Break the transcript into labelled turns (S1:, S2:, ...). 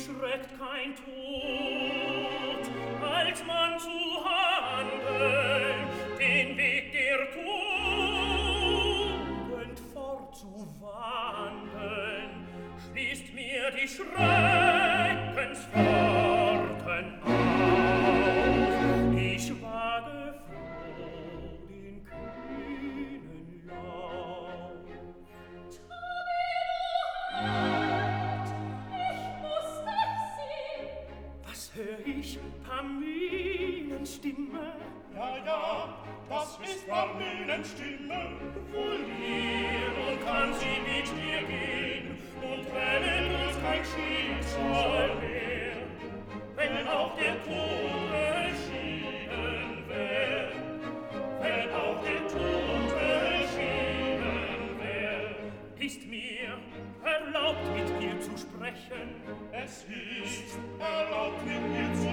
S1: schreckt kein Tod, als man zu handeln, den Weg der Tugend fortzuwandeln, schließt mir die Schreckenspforten auf. Ich wage froh den kühnen Lauf. Hör ich Parmenens Stimme?
S2: Ja, ja, das ist Parmenens Stimme.
S1: Wohl hier, nun kann sie mit dir gehen, und trennet uns kein Schicksal mehr. Wenn auch der Tod beschieden wär, wenn auch der Tod beschieden wär, ist mir erlaubt, mit dir zu sprechen.
S2: Es ist erlaubt, mit dir zu